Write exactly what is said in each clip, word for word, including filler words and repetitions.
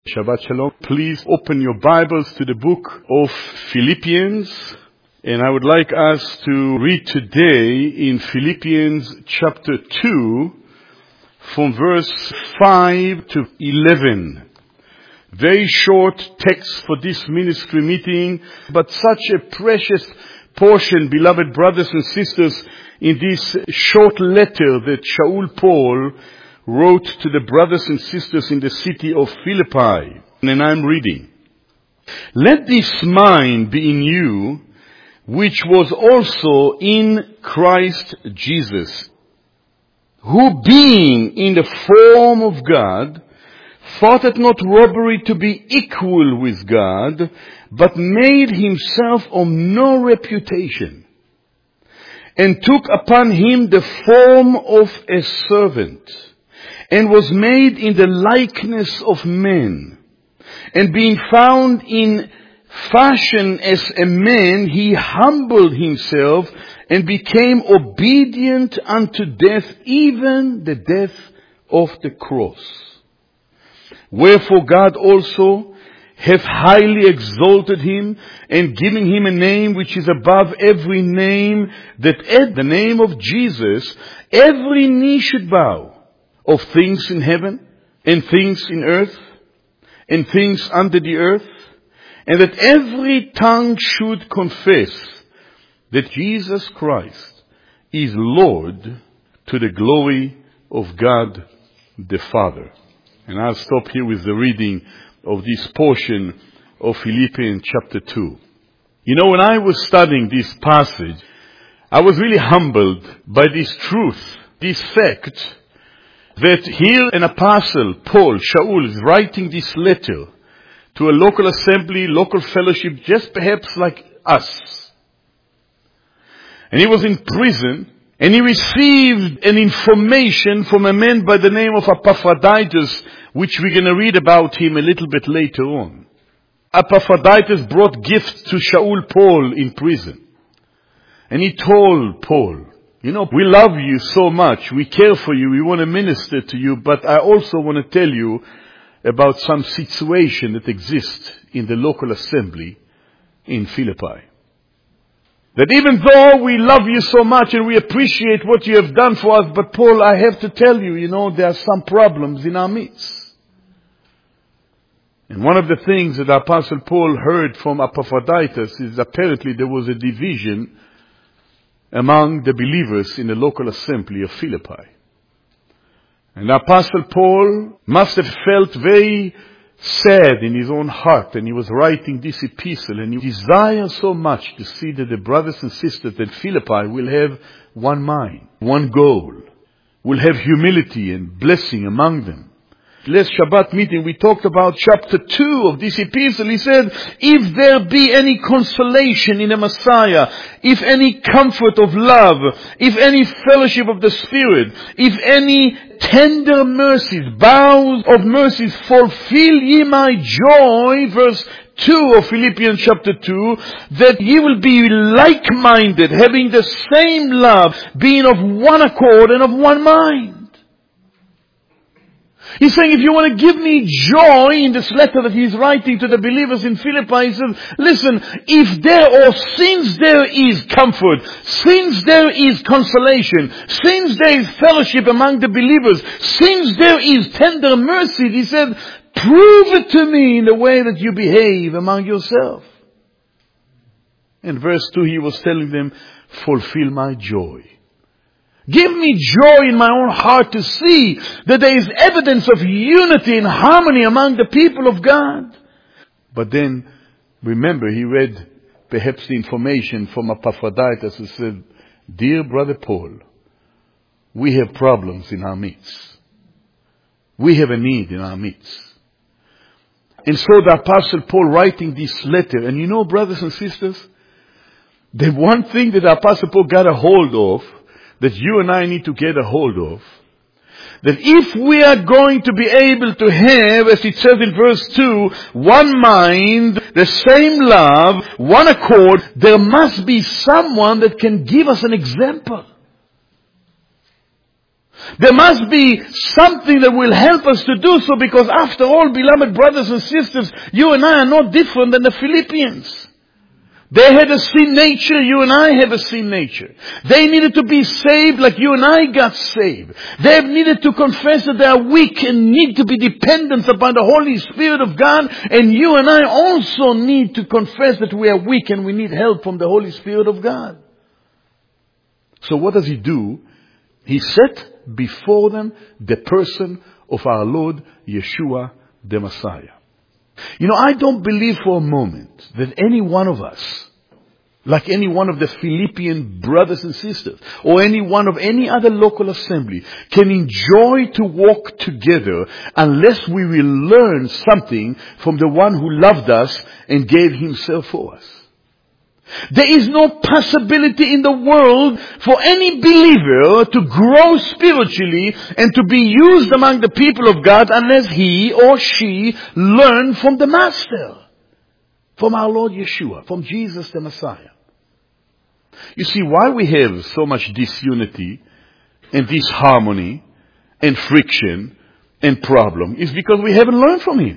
Shabbat Shalom. Please open your Bibles to the book of Philippians. And I would like us to read today in Philippians chapter two from verse five to eleven. Very short text for this ministry meeting, but such a precious portion, beloved brothers and sisters, in this short letter that Shaul Paul wrote to the brothers and sisters in the city of Philippi. And I'm reading. Let this mind be in you, which was also in Christ Jesus, who being in the form of God, thought it not robbery to be equal with God, but made himself of no reputation, and took upon him the form of a servant, and was made in the likeness of men. And being found in fashion as a man, he humbled himself and became obedient unto death, even the death of the cross. Wherefore God also hath highly exalted him, and given him a name which is above every name, that at the name of Jesus every knee should bow, of things in heaven, and things in earth, and things under the earth, and that every tongue should confess that Jesus Christ is Lord, to the glory of God the Father. And I'll stop here with the reading of this portion of Philippians chapter two. You know, when I was studying this passage, I was really humbled by this truth, this fact, that here an apostle, Paul, Shaul, is writing this letter to a local assembly, local fellowship, just perhaps like us. And he was in prison, and he received an information from a man by the name of Epaphroditus, which we're going to read about him a little bit later on. Epaphroditus brought gifts to Shaul Paul in prison. And he told Paul, you know, we love you so much. We care for you. We want to minister to you. But I also want to tell you about some situation that exists in the local assembly in Philippi. That even though we love you so much and we appreciate what you have done for us, but Paul, I have to tell you, you know, there are some problems in our midst. And one of the things that Apostle Paul heard from Epaphroditus is apparently there was a division among the believers in the local assembly of Philippi. And Apostle Paul must have felt very sad in his own heart, and he was writing this epistle, and he desired so much to see that the brothers and sisters at Philippi will have one mind, one goal, will have humility and blessing among them. Last Shabbat meeting, we talked about chapter two of this epistle. He said, if there be any consolation in the Messiah, if any comfort of love, if any fellowship of the Spirit, if any tender mercies, bowels of mercies, fulfill ye my joy, verse two of Philippians chapter two, that ye will be like-minded, having the same love, being of one accord and of one mind. He's saying, if you want to give me joy in this letter that he's writing to the believers in Philippi, he says, listen, if there, or since there is comfort, since there is consolation, since there is fellowship among the believers, since there is tender mercy, he said, prove it to me in the way that you behave among yourself. In verse two, he was telling them, fulfill my joy. Give me joy in my own heart to see that there is evidence of unity and harmony among the people of God. But then, remember, he read perhaps the information from Epaphroditus who said, dear brother Paul, we have problems in our midst. We have a need in our midst. And so the Apostle Paul writing this letter, and you know, brothers and sisters, the one thing that the Apostle Paul got a hold of, that you and I need to get a hold of, that if we are going to be able to have, as it says in verse two, one mind, the same love, one accord, there must be someone that can give us an example. There must be something that will help us to do so, because after all, beloved brothers and sisters, you and I are not different than the Philippians. They had a sin nature, you and I have a sin nature. They needed to be saved like you and I got saved. They have needed to confess that they are weak and need to be dependent upon the Holy Spirit of God. And you and I also need to confess that we are weak and we need help from the Holy Spirit of God. So what does he do? He set before them the person of our Lord Yeshua the Messiah. You know, I don't believe for a moment that any one of us, like any one of the Philippian brothers and sisters, or any one of any other local assembly, can enjoy to walk together unless we will learn something from the one who loved us and gave himself for us. There is no possibility in the world for any believer to grow spiritually and to be used among the people of God unless he or she learn from the Master, from our Lord Yeshua, from Jesus the Messiah. You see, why we have so much disunity and disharmony and friction and problem is because we haven't learned from him.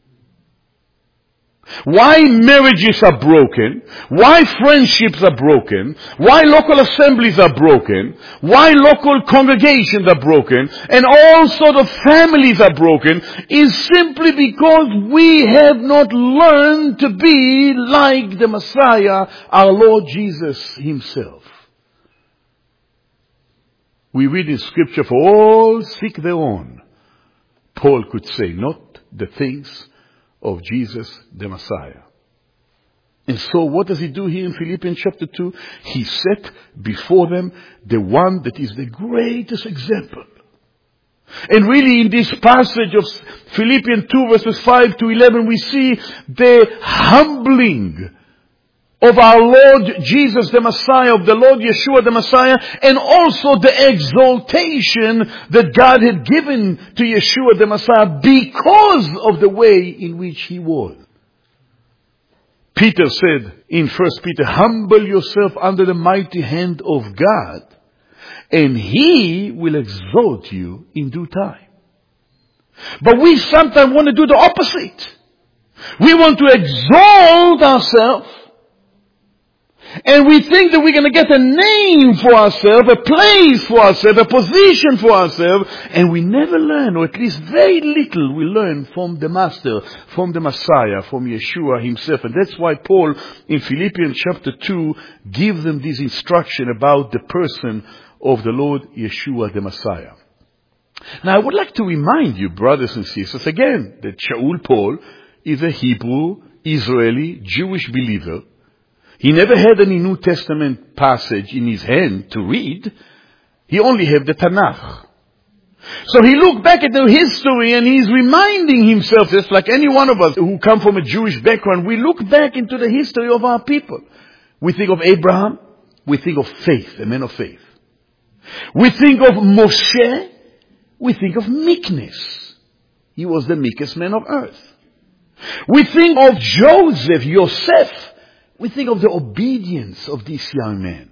Why marriages are broken, why friendships are broken, why local assemblies are broken, why local congregations are broken, and all sorts of families are broken, is simply because we have not learned to be like the Messiah, our Lord Jesus himself. We read in Scripture, for all seek their own, Paul could say, not the things of Jesus the Messiah. And so what does he do here in Philippians chapter two? He set before them the one that is the greatest example. And really in this passage of Philippians two verses five to eleven, we see the humbling of our Lord Jesus the Messiah, of the Lord Yeshua the Messiah, and also the exaltation that God had given to Yeshua the Messiah because of the way in which he was. Peter said in First Peter, humble yourself under the mighty hand of God, and he will exalt you in due time. But we sometimes want to do the opposite. We want to exalt ourselves, and we think that we're going to get a name for ourselves, a place for ourselves, a position for ourselves, and we never learn, or at least very little we learn from the Master, from the Messiah, from Yeshua himself. And that's why Paul in Philippians chapter two gives them this instruction about the person of the Lord Yeshua the Messiah. Now I would like to remind you, brothers and sisters, again, that Shaul Paul is a Hebrew, Israeli, Jewish believer. He never had any New Testament passage in his hand to read. He only had the Tanakh. So he looked back at the history and he's reminding himself, just like any one of us who come from a Jewish background, we look back into the history of our people. We think of Abraham, we think of faith, a man of faith. We think of Moshe, we think of meekness. He was the meekest man of earth. We think of Joseph, Yosef. We think of the obedience of this young man.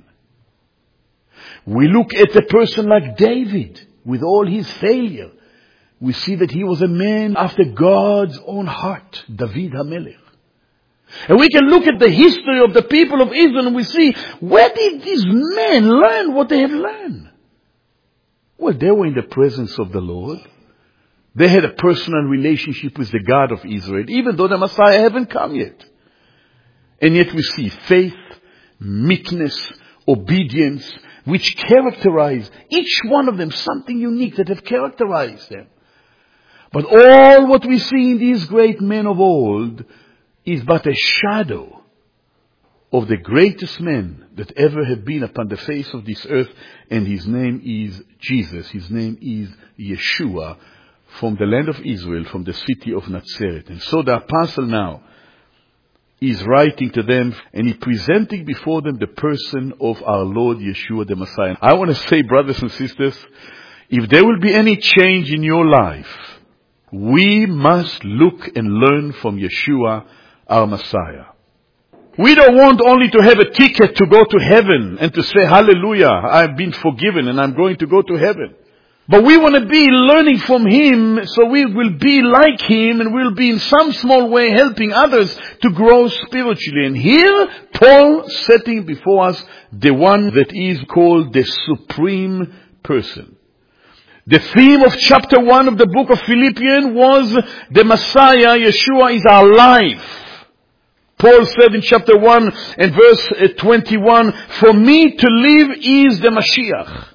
We look at a person like David, with all his failure. We see that he was a man after God's own heart, David HaMelech. And we can look at the history of the people of Israel and we see, where did these men learn what they have learned? Well, they were in the presence of the Lord. They had a personal relationship with the God of Israel, even though the Messiah hadn't come yet. And yet we see faith, meekness, obedience, which characterize each one of them, something unique that have characterized them. But all what we see in these great men of old is but a shadow of the greatest man that ever have been upon the face of this earth, and his name is Jesus. His name is Yeshua, from the land of Israel, from the city of Nazareth. And so the apostle now is writing to them, and he's presenting before them the person of our Lord Yeshua the Messiah. I want to say, brothers and sisters, if there will be any change in your life, we must look and learn from Yeshua, our Messiah. We don't want only to have a ticket to go to heaven and to say, hallelujah, I've been forgiven and I'm going to go to heaven. But we want to be learning from him, so we will be like him, and we'll be in some small way helping others to grow spiritually. And here, Paul setting before us the one that is called the supreme person. The theme of chapter one of the book of Philippians was the Messiah, Yeshua, is our life. Paul said in chapter one and verse twenty-one, for me to live is the Mashiach.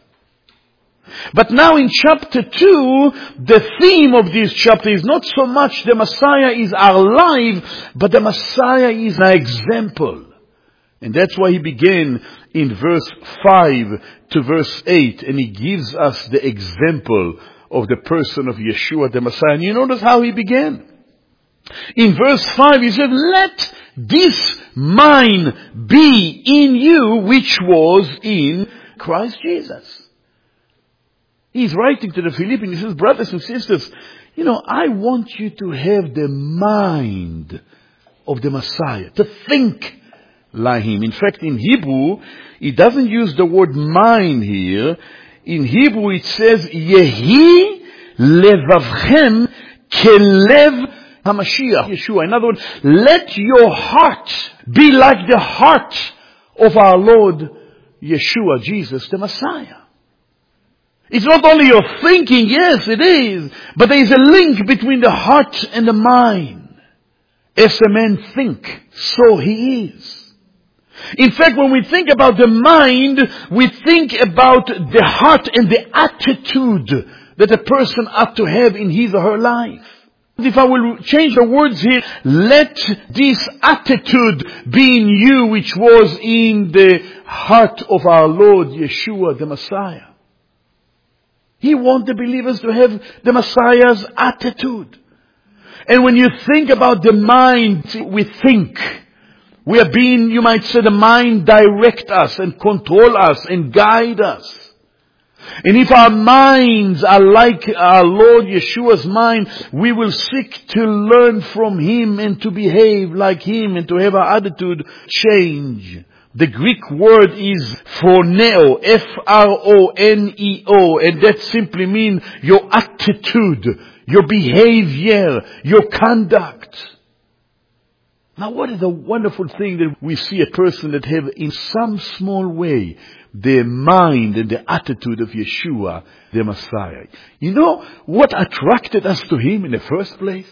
But now in chapter two, the theme of this chapter is not so much the Messiah is our life, but the Messiah is our example. And that's why he began in verse five to verse eight, and he gives us the example of the person of Yeshua the Messiah. And you notice how he began. In verse five he said, let this mind be in you which was in Christ Jesus. He's writing to the Philippians, he says, brothers and sisters, you know, I want you to have the mind of the Messiah, to think like him. In fact, in Hebrew, it doesn't use the word mind here. In Hebrew, it says, Yehi levavchem kelev HaMashiach, Yeshua. In other words, let your heart be like the heart of our Lord Yeshua, Jesus, the Messiah. It's not only your thinking, yes it is, but there is a link between the heart and the mind. As a man think, so he is. In fact, when we think about the mind, we think about the heart and the attitude that a person ought to have in his or her life. If I will change the words here, let this attitude be in you which was in the heart of our Lord Yeshua the Messiah. He wants the believers to have the Messiah's attitude. And when you think about the mind, we think. We are being, you might say, the mind direct us and control us and guide us. And if our minds are like our Lord Yeshua's mind, we will seek to learn from him and to behave like him and to have our attitude change. The Greek word is phroneo, F R O N E O, and that simply means your attitude, your behavior, your conduct. Now what is a wonderful thing that we see a person that have in some small way the mind and the attitude of Yeshua, the Messiah. You know what attracted us to him in the first place?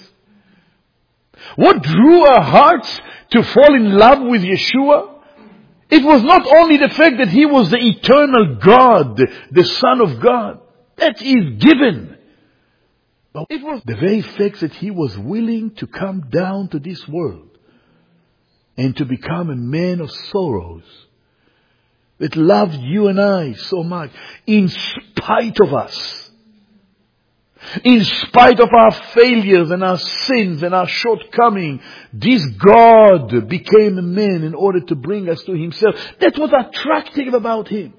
What drew our hearts to fall in love with Yeshua? It was not only the fact that he was the eternal God, the, the Son of God. That is given. But it was the very fact that he was willing to come down to this world and to become a man of sorrows that loved you and I so much in spite of us. In spite of our failures and our sins and our shortcomings, this God became a man in order to bring us to himself. That's what attractive about him.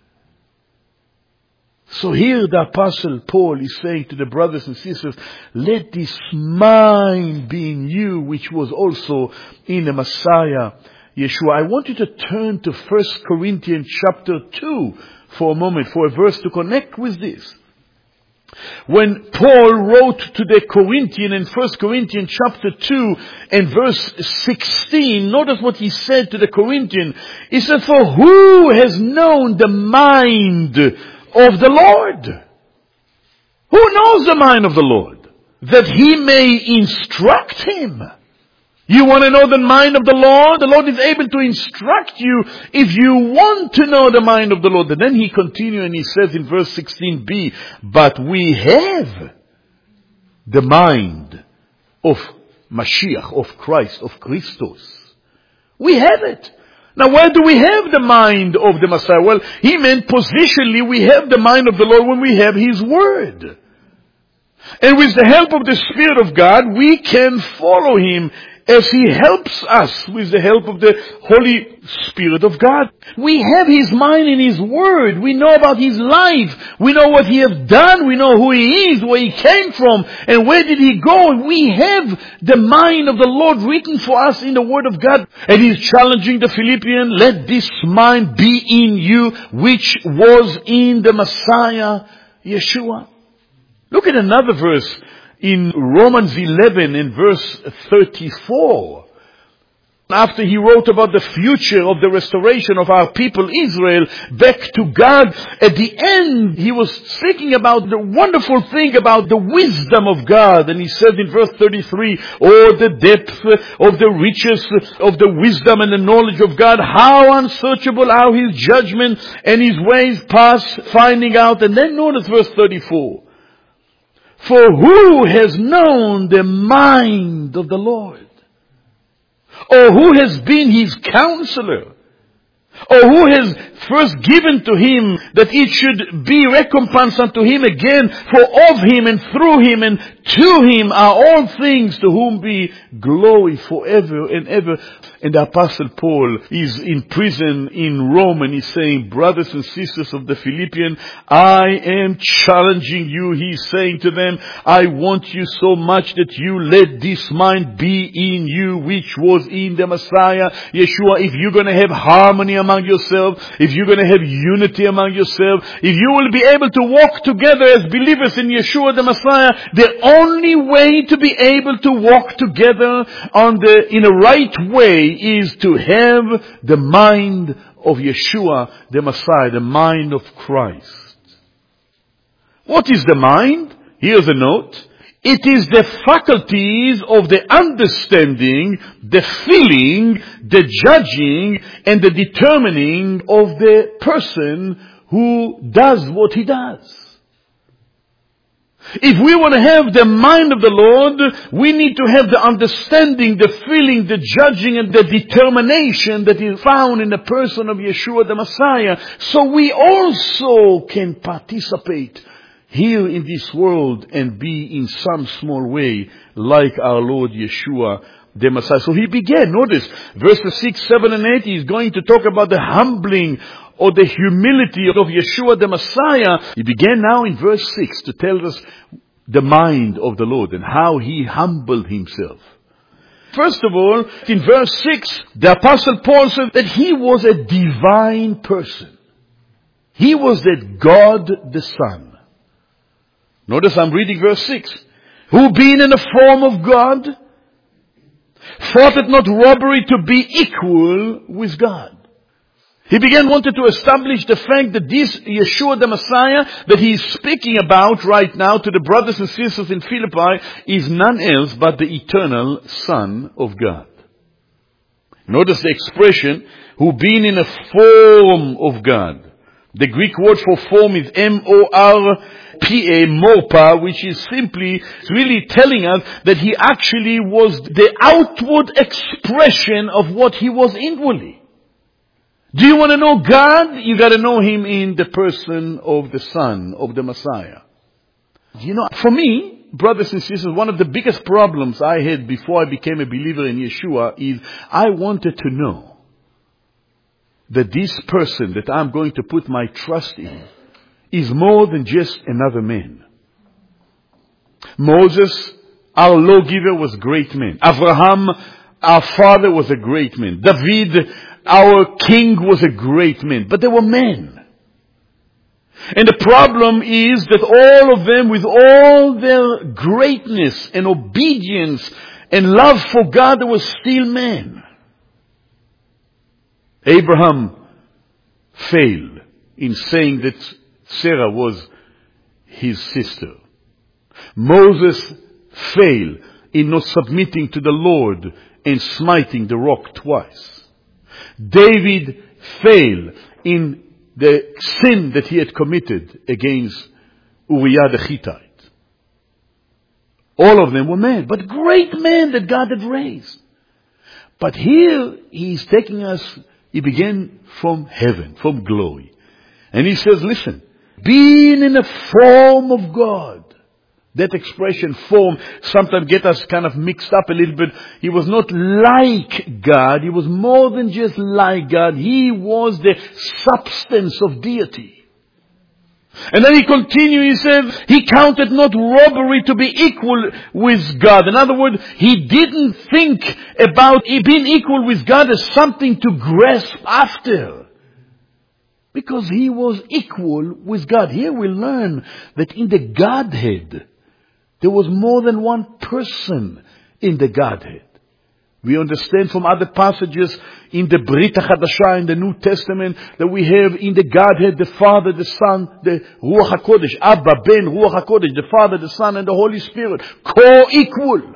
So here the Apostle Paul is saying to the brothers and sisters, let this mind be in you which was also in the Messiah, Yeshua. I want you to turn to First Corinthians chapter two for a moment, for a verse to connect with this. When Paul wrote to the Corinthians in First Corinthians chapter two and verse sixteen, notice what he said to the Corinthians. He said, for who has known the mind of the Lord? Who knows the mind of the Lord? That he may instruct him. You want to know the mind of the Lord? The Lord is able to instruct you if you want to know the mind of the Lord. And then he continues and he says in verse sixteen b, but we have the mind of Mashiach, of Christ, of Christos. We have it. Now where do we have the mind of the Messiah? Well, he meant positionally we have the mind of the Lord when we have his word. And with the help of the Spirit of God, we can follow him as he helps us with the help of the Holy Spirit of God. We have his mind in his word. We know about his life. We know what he has done. We know who he is, where he came from, and where did he go. And we have the mind of the Lord written for us in the word of God. And he's challenging the Philippians, let this mind be in you, which was in the Messiah, Yeshua. Look at another verse in Romans eleven in verse thirty-four. After he wrote about the future of the restoration of our people Israel back to God, at the end he was speaking about the wonderful thing about the wisdom of God. And he said in verse thirty-three, oh, the depth of the riches of the wisdom and the knowledge of God, how unsearchable are his judgments and his ways past finding out. And then notice verse thirty-four. For who has known the mind of the Lord? Or who has been his counselor? Or who has first given to him that it should be recompense unto him again? For of him and through him and to him are all things, to whom be glory forever and ever. And the Apostle Paul is in prison in Rome, and he's saying, brothers and sisters of the Philippians, I am challenging you. He's saying to them, I want you so much that you let this mind be in you, which was in the Messiah, Yeshua. If you're going to have harmony among yourselves, if you're going to have unity among yourselves, if you will be able to walk together as believers in Yeshua the Messiah, the only way to be able to walk together on the in a right way is to have the mind of Yeshua the Messiah, the mind of Christ. What is the mind? Here's a note. It is the faculties of the understanding, the feeling, the judging, and the determining of the person who does what he does. If we want to have the mind of the Lord, we need to have the understanding, the feeling, the judging, and the determination that is found in the person of Yeshua the Messiah. So we also can participate here in this world and be in some small way like our Lord Yeshua the Messiah. So he began, notice, verses six, seven, and eight, he's going to talk about the humbling or the humility of Yeshua the Messiah. He began now in verse six to tell us the mind of the Lord and how he humbled himself. First of all, in verse six, the Apostle Paul said that he was a divine person. He was that God the Son. Notice I'm reading verse six. Who being in the form of God, thought it not robbery to be equal with God. He began wanted to establish the fact that this Yeshua the Messiah that he is speaking about right now to the brothers and sisters in Philippi is none else but the eternal Son of God. Notice the expression, who being in a form of God. The Greek word for form is M O R P A, morpa, which is simply really telling us that he actually was the outward expression of what he was inwardly. Do you want to know God? You got to know him in the person of the Son, of the Messiah. You know, for me, brothers and sisters, one of the biggest problems I had before I became a believer in Yeshua is I wanted to know that this person that I'm going to put my trust in is more than just another man. Moses, our lawgiver, was a great man. Abraham, our father, was a great man. David, our king, was a great man. But they were men. And the problem is that all of them, with all their greatness and obedience and love for God, they were still men. Abraham failed in saying that Sarah was his sister. Moses failed in not submitting to the Lord and smiting the rock twice. David failed in the sin that he had committed against Uriah the Hittite. All of them were men, but great men that God had raised. But here he's taking us, he began from heaven, from glory. And he says, listen, being in the form of God. That expression, form, sometimes get us kind of mixed up a little bit. He was not like God. He was more than just like God. He was the substance of deity. And then he continued, he said, he counted not robbery to be equal with God. In other words, he didn't think about being equal with God as something to grasp after. Because he was equal with God. Here we learn that in the Godhead, there was more than one person in the Godhead. We understand from other passages in the Brit HaChadashah, in the New Testament, that we have in the Godhead the Father, the Son, the Ruach HaKodesh, Abba, Ben, Ruach HaKodesh, the Father, the Son, and the Holy Spirit, co-equal.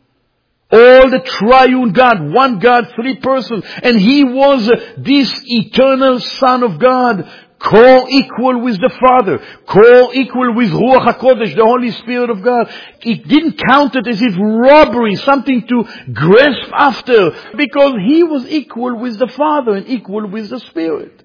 All the triune God, one God, three persons. And he was this eternal Son of God, co-equal with the Father, co-equal with Ruach HaKodesh, the Holy Spirit of God. It didn't count it as if robbery, something to grasp after, because he was equal with the Father and equal with the Spirit.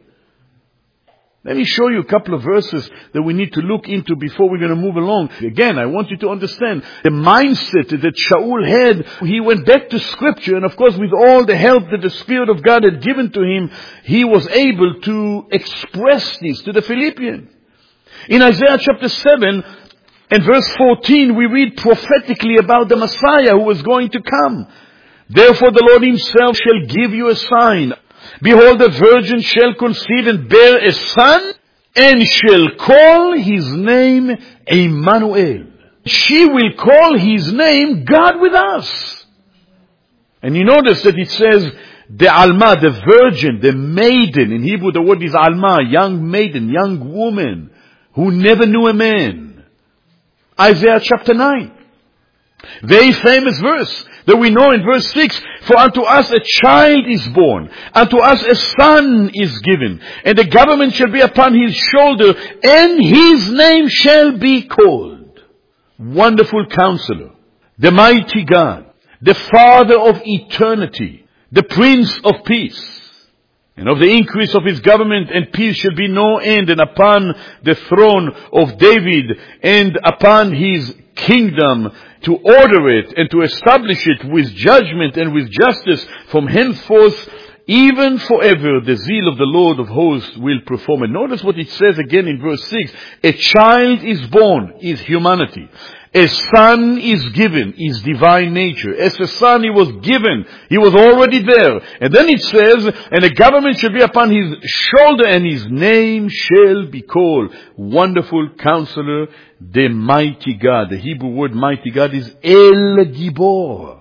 Let me show you a couple of verses that we need to look into before we're going to move along. Again, I want you to understand the mindset that Shaul had. He went back to Scripture, and of course with all the help that the Spirit of God had given to him, he was able to express this to the Philippians. In Isaiah chapter seven and verse fourteen, we read prophetically about the Messiah who was going to come. Therefore the Lord himself shall give you a sign. Behold, the virgin shall conceive and bear a son, and shall call his name Emmanuel. She will call his name God with us. And you notice that it says, the Alma, the virgin, the maiden. In Hebrew the word is Alma, young maiden, young woman, who never knew a man. Isaiah chapter nine. Very famous verse that we know in verse six. For unto us a child is born, unto us a son is given, and the government shall be upon his shoulder, and his name shall be called Wonderful Counselor, the Mighty God, the Father of Eternity, the Prince of Peace. And of the increase of his government and peace shall be no end, and upon the throne of David and upon his kingdom, to order it and to establish it with judgment and with justice from henceforth, even forever. The zeal of the Lord of hosts will perform it. Notice what it says again in verse six. A child is born, is humanity. A son is given, is divine nature. As a son he was given, he was already there. And then it says, and the government shall be upon his shoulder, and his name shall be called Wonderful Counselor, the Mighty God. The Hebrew word mighty God is El Gibor.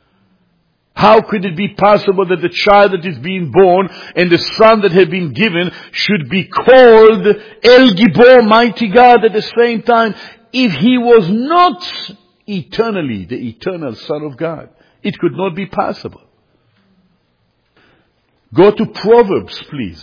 How could it be possible that the child that is being born and the son that had been given should be called El Gibor, mighty God, at the same time, if he was not eternally the eternal Son of God? It could not be possible. Go to Proverbs, please.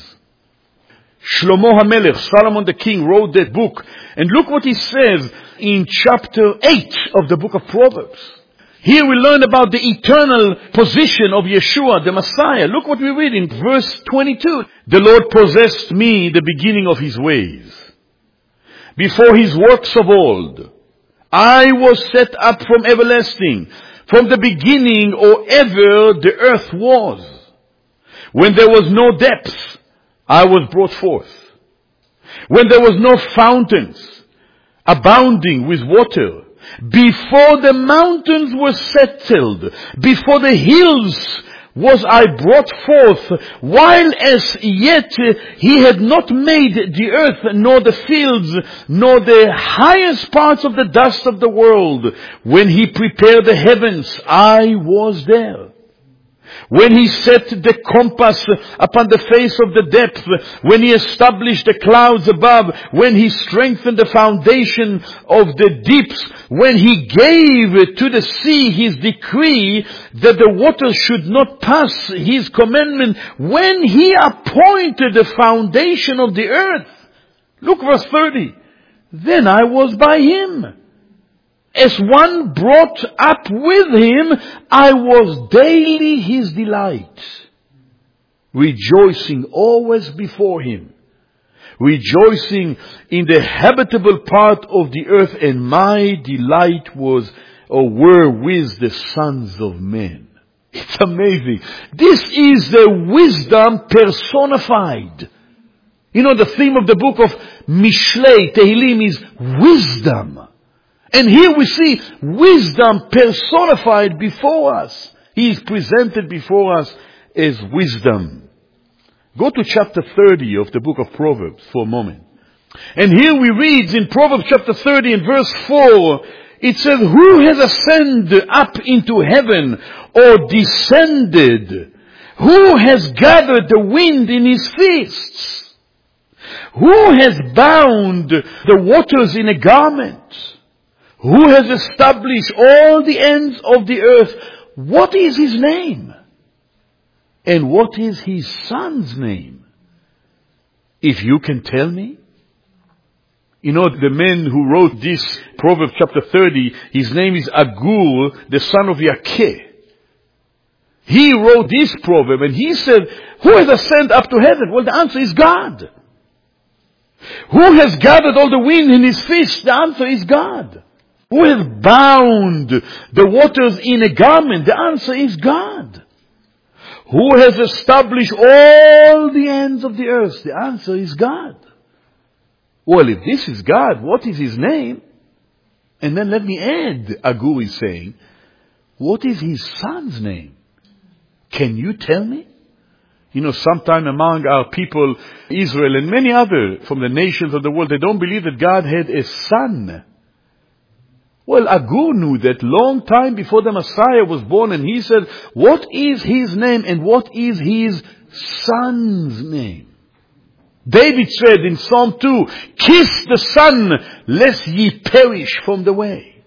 Shlomo HaMelech, Solomon the king, wrote that book. And look what he says in chapter eight of the book of Proverbs. Here we learn about the eternal position of Yeshua, the Messiah. Look what we read in verse twenty-two. The Lord possessed me the beginning of his ways, before his works of old. I was set up from everlasting, from the beginning or ever the earth was. When there was no depth, I was brought forth. When there was no fountains abounding with water, before the mountains were settled, before the hills was I brought forth, while as yet he had not made the earth, nor the fields, nor the highest parts of the dust of the world. When he prepared the heavens, I was there. When he set the compass upon the face of the depth, when he established the clouds above, when he strengthened the foundation of the deeps, when he gave to the sea his decree that the waters should not pass his commandment, when he appointed the foundation of the earth. Look verse thirty. Then I was by him. As one brought up with him, I was daily his delight, rejoicing always before him, rejoicing in the habitable part of the earth, and my delight was or were with the sons of men. It's amazing. This is the wisdom personified. You know, the theme of the book of Mishlei, Tehillim, is wisdom. And here we see wisdom personified before us. He is presented before us as wisdom. Go to chapter thirty of the book of Proverbs for a moment. And here we read in Proverbs chapter thirty and verse four, it says, who has ascended up into heaven or descended? Who has gathered the wind in his fists? Who has bound the waters in a garment? Who has established all the ends of the earth? What is his name? And what is his son's name? If you can tell me. You know, the man who wrote this, Proverbs chapter thirty, his name is Agur, the son of Yakeh. He wrote this proverb and he said, who has ascended up to heaven? Well, the answer is God. Who has gathered all the wind in his fist? The answer is God. Who has bound the waters in a garment? The answer is God. Who has established all the ends of the earth? The answer is God. Well, if this is God, what is his name? And then let me add, Agur is saying, what is his son's name? Can you tell me? You know, sometime among our people, Israel and many other from the nations of the world, they don't believe that God had a son. Well, Agur knew that long time before the Messiah was born, and he said, what is his name and what is his son's name? David said in Psalm two, kiss the Son, lest ye perish from the way.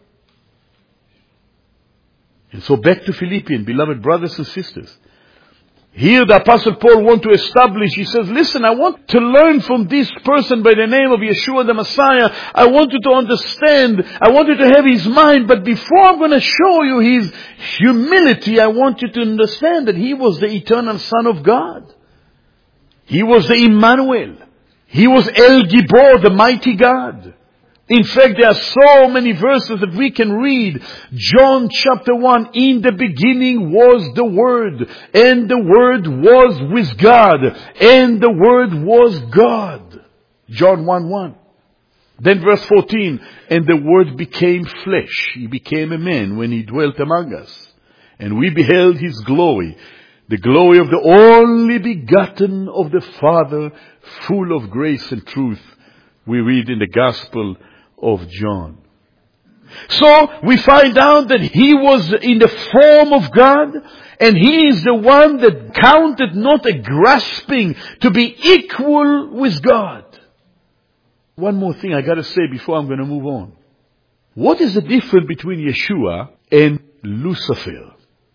And so back to Philippians, beloved brothers and sisters. Here the Apostle Paul wants to establish, he says, listen, I want to learn from this person by the name of Yeshua the Messiah. I want you to understand, I want you to have his mind, but before I'm going to show you his humility, I want you to understand that he was the eternal Son of God. He was the Emmanuel. He was El Gibor, the mighty God. In fact, there are so many verses that we can read. John chapter one, in the beginning was the Word, and the Word was with God, and the Word was God. John one one. Then verse fourteen, and the Word became flesh. He became a man when he dwelt among us. And we beheld his glory, the glory of the only begotten of the Father, full of grace and truth. We read in the Gospel of John. So we find out that he was in the form of God, and he is the one that counted not a grasping to be equal with God. One more thing I got to say before I'm going to move on. What is the difference between Yeshua and Lucifer?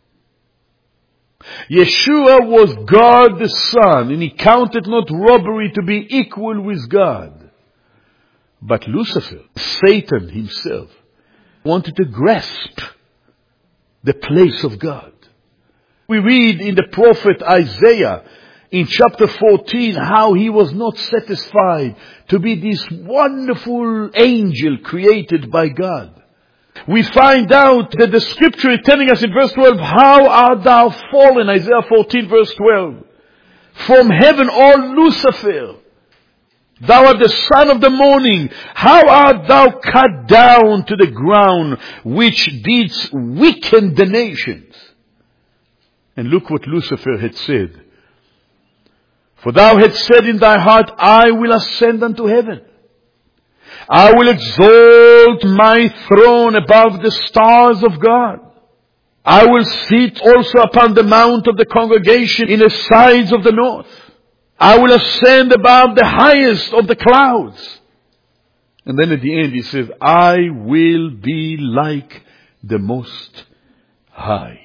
Yeshua was God the Son, and he counted not robbery to be equal with God. But Lucifer, Satan himself, wanted to grasp the place of God. We read in the prophet Isaiah in chapter fourteen how he was not satisfied to be this wonderful angel created by God. We find out that the scripture is telling us in verse twelve, how art thou fallen, Isaiah fourteen verse twelve. From heaven, O Lucifer, thou art the son of the morning. How art thou cut down to the ground, which didst weaken the nations? And look what Lucifer had said. For thou hadst said in thy heart, I will ascend unto heaven. I will exalt my throne above the stars of God. I will sit also upon the mount of the congregation in the sides of the north. I will ascend above the highest of the clouds. And then at the end he says, I will be like the Most High.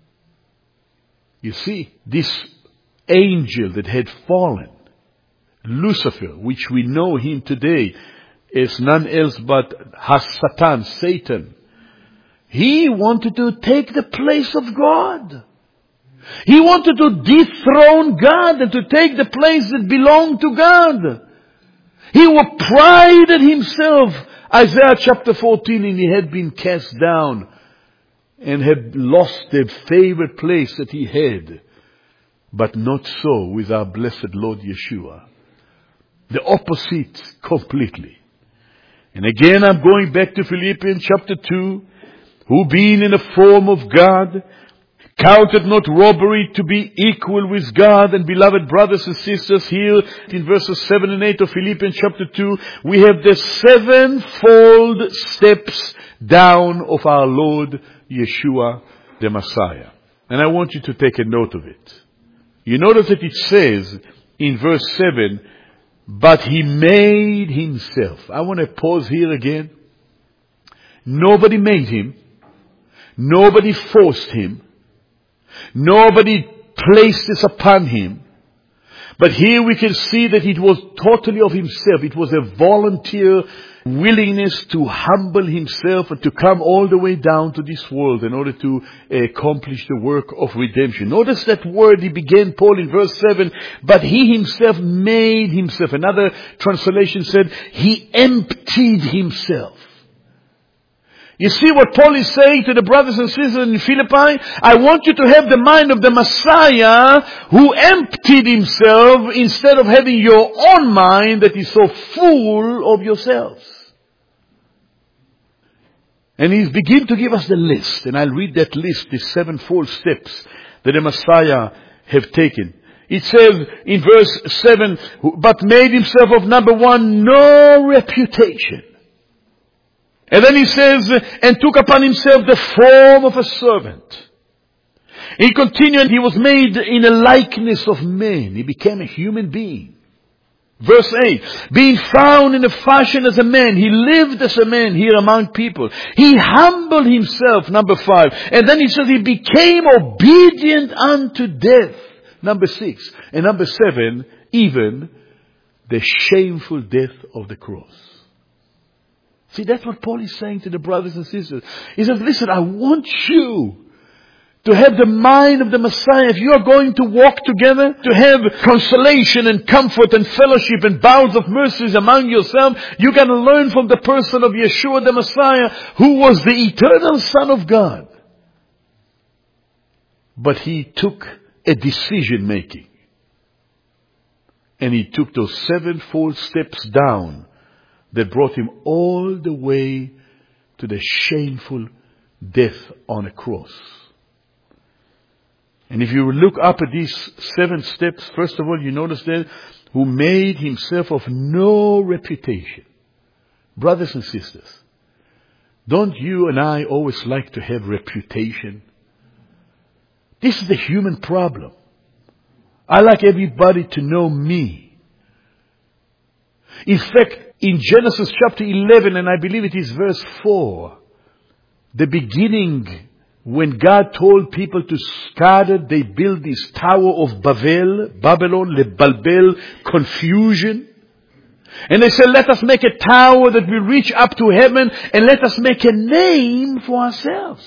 You see, this angel that had fallen, Lucifer, which we know him today is none else but Has-Satan, Satan. He wanted to take the place of God. He wanted to dethrone God and to take the place that belonged to God. He was prided himself. Isaiah chapter fourteen, and he had been cast down and had lost the favorite place that he had. But not so with our blessed Lord Yeshua. The opposite completely. And again, I'm going back to Philippians chapter two, who being in the form of God, counted not robbery to be equal with God. And beloved brothers and sisters, here in verses seven and eight of Philippians chapter two, we have the sevenfold steps down of our Lord Yeshua the Messiah. And I want you to take a note of it. You notice that it says in verse seven, but he made himself. I want to pause here again. Nobody made him. Nobody forced him. Nobody placed this upon him. But here we can see that it was totally of himself. It was a volunteer willingness to humble himself and to come all the way down to this world in order to accomplish the work of redemption. Notice that word he began, Paul, in verse seven, but he himself made himself. Another translation said, he emptied himself. You see what Paul is saying to the brothers and sisters in Philippi? I want you to have the mind of the Messiah who emptied himself instead of having your own mind that is so full of yourselves. And he's beginning to give us the list. And I'll read that list, the sevenfold steps that the Messiah have taken. It says in verse seven, but made himself of number one, no reputation. And then he says, and took upon himself the form of a servant. He continued, he was made in a likeness of men. He became a human being. Verse eight, being found in a fashion as a man, he lived as a man here among people. He humbled himself, number five. And then he says he became obedient unto death, number six. And number seven, even the shameful death of the cross. See, that's what Paul is saying to the brothers and sisters. He says, listen, I want you to have the mind of the Messiah. If you are going to walk together, to have consolation and comfort and fellowship and bowels of mercies among yourself, you got to learn from the person of Yeshua the Messiah, who was the eternal Son of God. But he took a decision making. And he took those sevenfold steps down that brought him all the way to the shameful death on a cross. And if you look up at these seven steps, first of all, you notice there, who made himself of no reputation. Brothers and sisters, don't you and I always like to have reputation? This is the human problem. I like everybody to know me. In fact, in Genesis chapter eleven, and I believe it is verse four, the beginning, when God told people to scatter, they built this tower of Babel, Babylon, Lebalbel, confusion. And they said, let us make a tower that will reach up to heaven, and let us make a name for ourselves.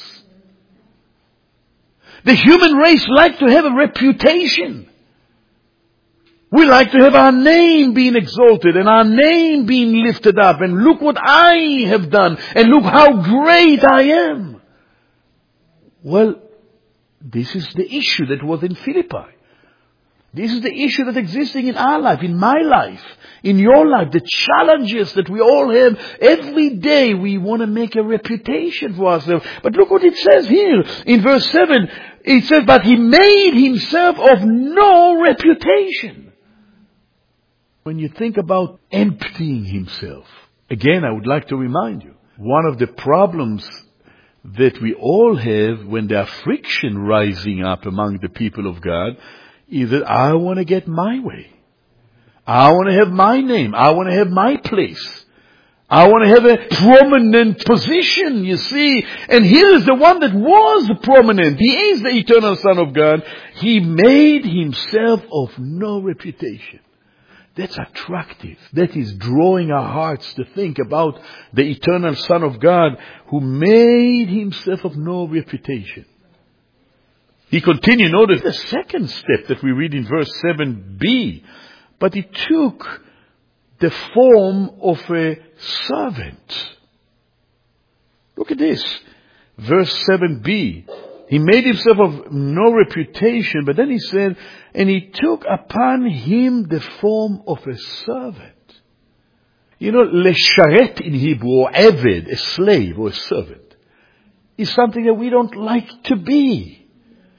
The human race likes to have a reputation. We like to have our name being exalted and our name being lifted up. And look what I have done. And look how great I am. Well, this is the issue that was in Philippi. This is the issue that's existing in our life, in my life, in your life. The challenges that we all have every day. We want to make a reputation for ourselves. But look what it says here in verse seven. It says, but he made himself of no reputation. When you think about emptying himself, again, I would like to remind you, one of the problems that we all have when there are friction rising up among the people of God is that I want to get my way. I want to have my name. I want to have my place. I want to have a prominent position, you see. And here is the one that was prominent. He is the eternal Son of God. He made himself of no reputation. That's attractive. That is drawing our hearts to think about the eternal Son of God who made himself of no reputation. He continued, notice the second step that we read in verse seven b. But he took the form of a servant. Look at this. Verse seven b. He made himself of no reputation, but then he said, and he took upon him the form of a servant. You know, lesharet in Hebrew, or eved, a slave or a servant, is something that we don't like to be.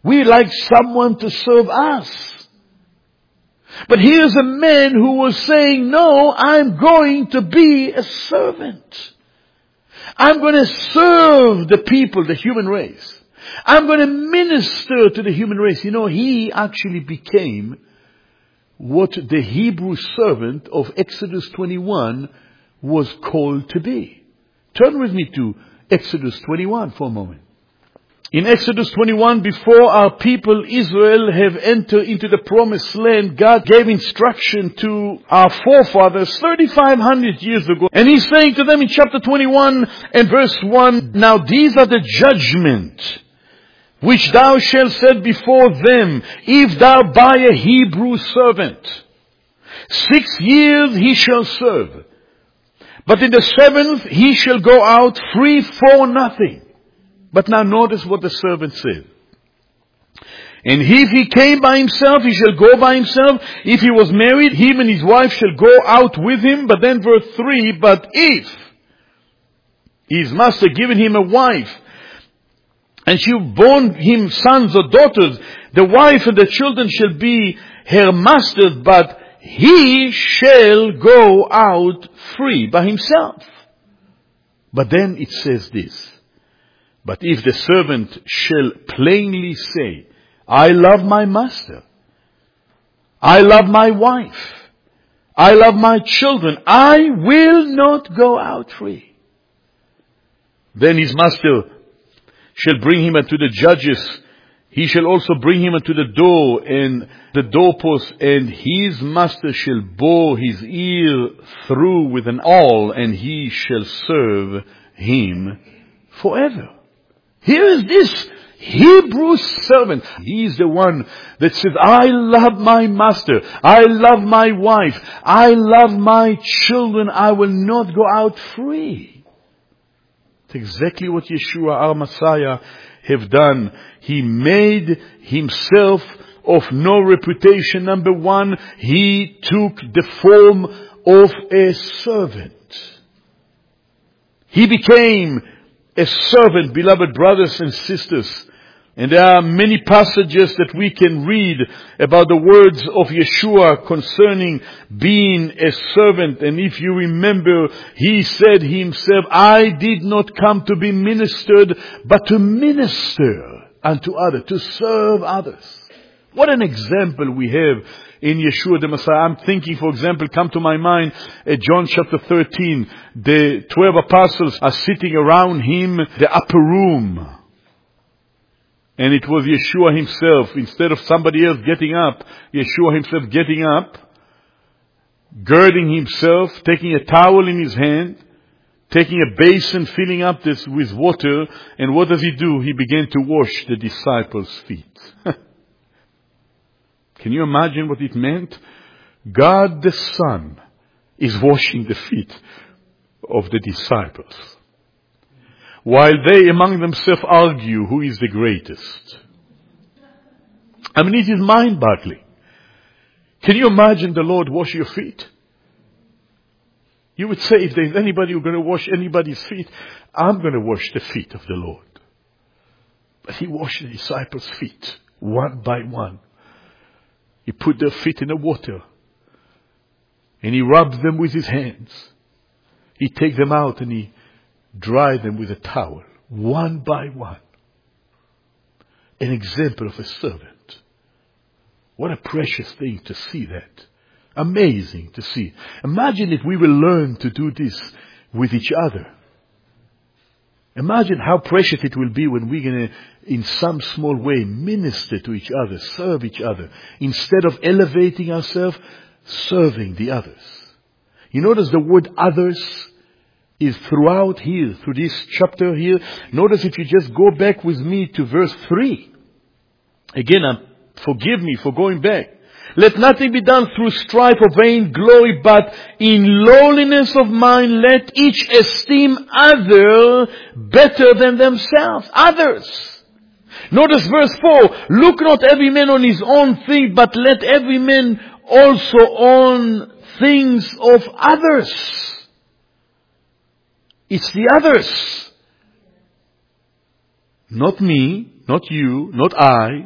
We like someone to serve us. But here's a man who was saying, no, I'm going to be a servant. I'm going to serve the people, the human race. I'm going to minister to the human race. You know, he actually became what the Hebrew servant of Exodus twenty-one was called to be. Turn with me to Exodus twenty-one for a moment. In Exodus twenty-one, before our people Israel have entered into the promised land, God gave instruction to our forefathers thirty-five hundred years ago. And He's saying to them in chapter twenty-one and verse one, now these are the judgment which thou shalt set before them, if thou buy a Hebrew servant. Six years he shall serve. But in the seventh he shall go out free for nothing. But now notice what the servant said. And if he came by himself, he shall go by himself. If he was married, him and his wife shall go out with him. But then verse three, but if his master given him a wife, and she born him sons or daughters, the wife and the children shall be her master's, but he shall go out free by himself. But then it says this, but if the servant shall plainly say, I love my master, I love my wife, I love my children, I will not go out free. Then his master shall bring him unto the judges. He shall also bring him unto the door and the doorpost, and his master shall bore his ear through with an awl, and he shall serve him forever. Here is this Hebrew servant. He is the one that says, I love my master, I love my wife, I love my children, I will not go out free. It's exactly what Yeshua, our Messiah, have done. He made himself of no reputation. Number one, he took the form of a servant. He became a servant, beloved brothers and sisters. And there are many passages that we can read about the words of Yeshua concerning being a servant. And if you remember, he said himself, I did not come to be ministered, but to minister unto others, to serve others. What an example we have in Yeshua the Messiah. I'm thinking, for example, come to my mind, uh, John chapter thirteen, the twelve apostles are sitting around him, the upper room. And it was Yeshua himself, instead of somebody else getting up, Yeshua himself getting up, girding himself, taking a towel in his hand, taking a basin, filling up this with water, and what does he do? He began to wash the disciples' feet. Can you imagine what it meant? God the Son is washing the feet of the disciples, while they among themselves argue who is the greatest. I mean, it is mind-boggling. Can you imagine the Lord wash your feet? You would say, if there's anybody who's going to wash anybody's feet, I'm going to wash the feet of the Lord. But he washed the disciples' feet, one by one. He put their feet in the water, and he rubbed them with his hands. He takes them out and he dry them with a towel, one by one. An example of a servant. What a precious thing to see that. Amazing to see. Imagine if we will learn to do this with each other. Imagine how precious it will be when we're going to, in some small way, minister to each other, serve each other. Instead of elevating ourselves, serving the others. You notice the word others is throughout here, through this chapter here. Notice if you just go back with me to verse three. Again, um, forgive me for going back. Let nothing be done through strife or vain glory, but in lowliness of mind let each esteem other better than themselves. Others. Notice verse four. Look not every man on his own thing, but let every man also on things of others. It's the others. Not me, Not you, not I.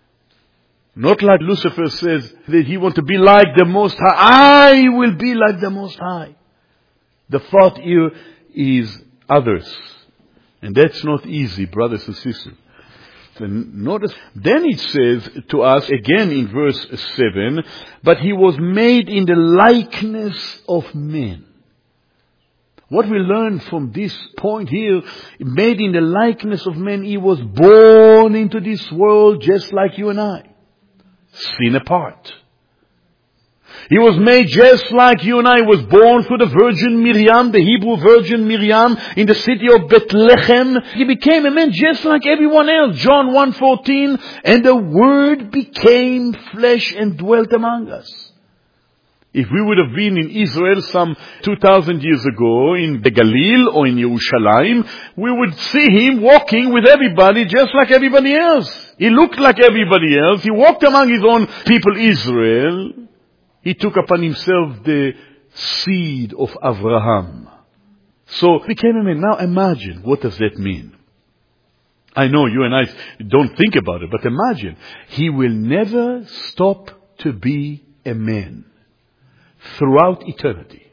Not like Lucifer says that he wants to be like the Most High. I will be like the Most High. The thought here is others. And that's not easy, brothers and sisters. And notice, then it says to us again in verse seven, but he was made in the likeness of men. What we learn from this point here, made in the likeness of men, he was born into this world just like you and I. Sin apart. He was made just like you and I. He was born through the Virgin Miriam, the Hebrew Virgin Miriam, in the city of Bethlehem. He became a man just like everyone else. John one fourteen, and the Word became flesh and dwelt among us. If we would have been in Israel some two thousand years ago, in the Galil or in Yerushalayim, we would see him walking with everybody just like everybody else. He looked like everybody else. He walked among his own people, Israel. He took upon himself the seed of Abraham. So he became a man. Now imagine, what does that mean? I know you and I don't think about it, but imagine, he will never stop to be a man throughout eternity.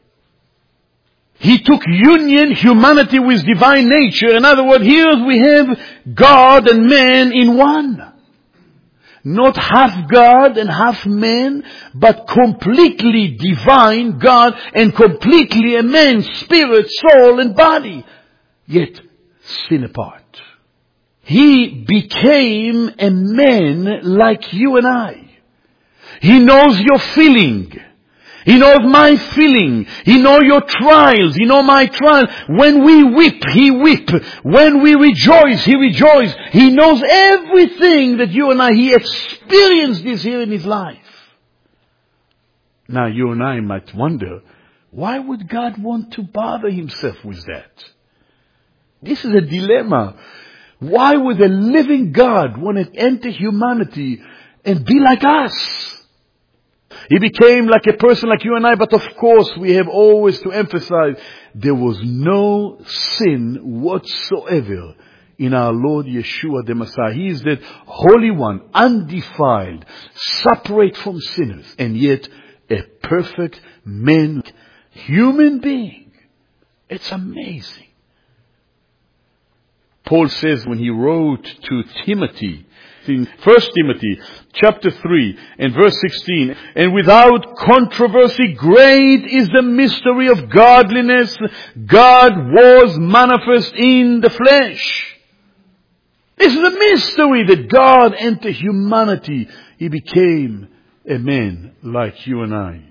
He took union, humanity with divine nature. In other words, here we have God and man in one. Not half God and half man, but completely divine God and completely a man, spirit, soul and body. Yet sin apart. He became a man like you and I. He knows your feeling. He knows my feeling. He knows your trials. He knows my trial. When we weep, He weep. When we rejoice, He rejoice. He knows everything that you and I, He experienced this here in His life. Now you and I might wonder, why would God want to bother Himself with that? This is a dilemma. Why would a living God want to enter humanity and be like us? He became like a person like you and I, but of course we have always to emphasize there was no sin whatsoever in our Lord Yeshua the Messiah. He is that Holy One, undefiled, separate from sinners, and yet a perfect man, human being. It's amazing. Paul says when he wrote to Timothy, in First Timothy chapter three and verse sixteen, and without controversy great is the mystery of godliness. God was manifest in the flesh. This is a mystery that God entered humanity. He became a man like you and I.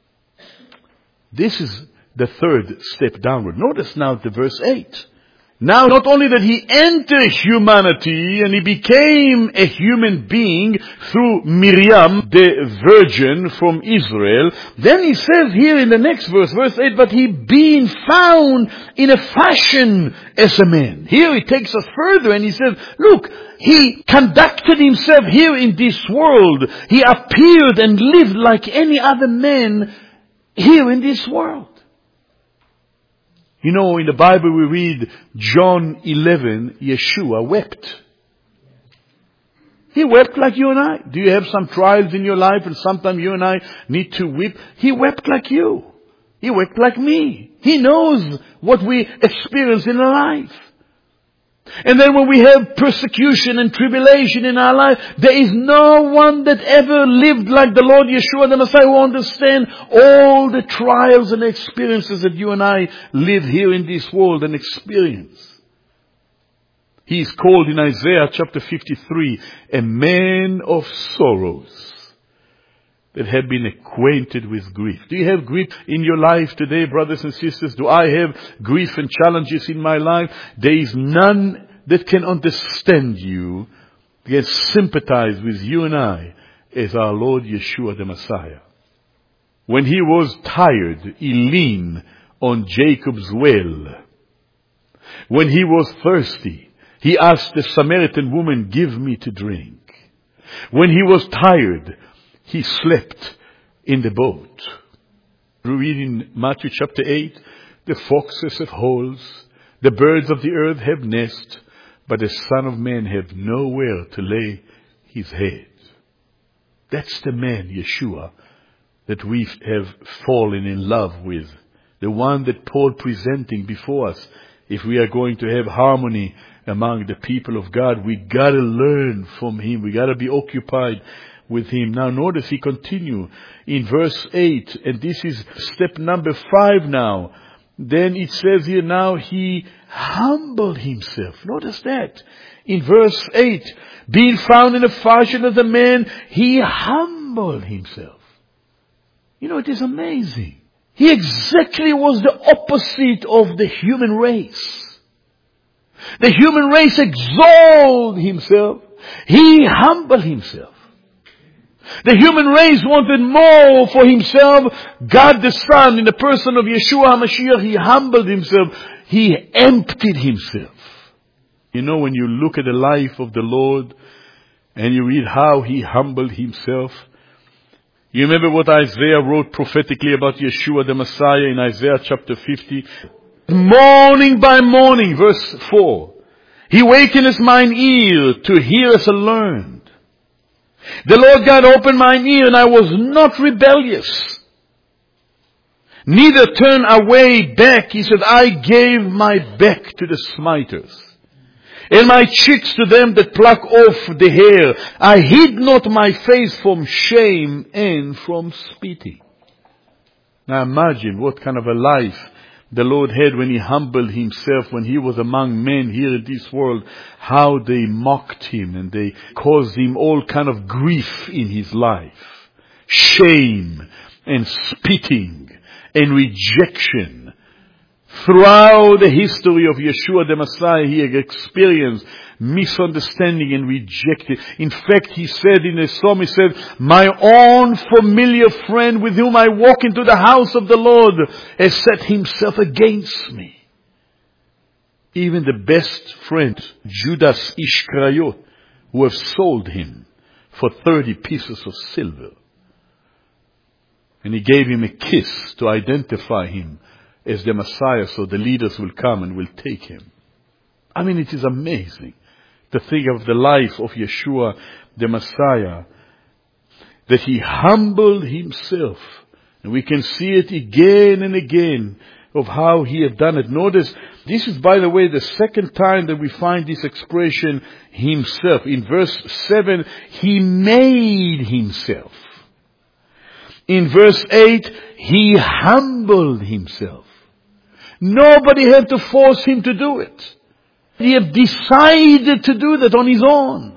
This is the third step downward. Notice now the verse eight. Now, not only that He entered humanity and He became a human being through Miriam, the virgin from Israel, then He says here in the next verse, verse eight, but He being found in a fashion as a man. Here He takes us further and He says, look, He conducted Himself here in this world. He appeared and lived like any other man here in this world. You know, in the Bible we read John eleven, Yeshua wept. He wept like you and I. Do you have some trials in your life and sometimes you and I need to weep? He wept like you. He wept like me. He knows what we experience in our life. And then when we have persecution and tribulation in our life, there is no one that ever lived like the Lord Yeshua the Messiah who understands all the trials and experiences that you and I live here in this world and experience. He is called in Isaiah chapter fifty-three, a man of sorrows that have been acquainted with grief. Do you have grief in your life today, brothers and sisters? Do I have grief and challenges in my life? There is none that can understand you, can sympathize with you and I as our Lord Yeshua the Messiah. When He was tired, He leaned on Jacob's well. When He was thirsty, He asked the Samaritan woman, give me to drink. When He was tired, He slept in the boat. We read in Matthew chapter eight, the foxes have holes, the birds of the earth have nests, but the Son of Man have nowhere to lay his head. That's the man, Yeshua, that we have fallen in love with. The one that Paul presenting before us. If we are going to have harmony among the people of God, we gotta learn from him. We gotta be occupied with him. Now notice he continue in verse eight, and this is step number five now. Then it says here, now he humbled himself. Notice that. In verse eight, being found in the fashion of the man, he humbled himself. You know, it is amazing. He exactly was the opposite of the human race. The human race exalted himself. He humbled himself. The human race wanted more for himself. God the Son, in the person of Yeshua HaMashiach, he humbled himself. He emptied himself. You know, when you look at the life of the Lord and you read how he humbled himself, you remember what Isaiah wrote prophetically about Yeshua the Messiah in Isaiah chapter fifty? Morning by morning, verse four. He wakeneth mine ear to hear as a learned. The Lord God opened mine ear, and I was not rebellious. Neither turn away back. He said, I gave my back to the smiters, and my cheeks to them that pluck off the hair. I hid not my face from shame and from spitting. Now imagine what kind of a life the Lord had when he humbled himself, when he was among men here in this world, how they mocked him and they caused him all kind of grief in his life. Shame and spitting and rejection. Throughout the history of Yeshua the Messiah, he had experienced misunderstanding and rejected. In fact, he said in the psalm, he said, my own familiar friend with whom I walk into the house of the Lord has set himself against me. Even the best friend, Judas Iscariot, who have sold him for thirty pieces of silver. And he gave him a kiss to identify him as the Messiah, so the leaders will come and will take him. I mean, it is amazing to think of the life of Yeshua the Messiah, that he humbled himself. And we can see it again and again of how he had done it. Notice, this is, by the way, the second time that we find this expression, himself. In verse seven, he made himself. In verse eight, he humbled himself. Nobody had to force him to do it. He had decided to do that on his own.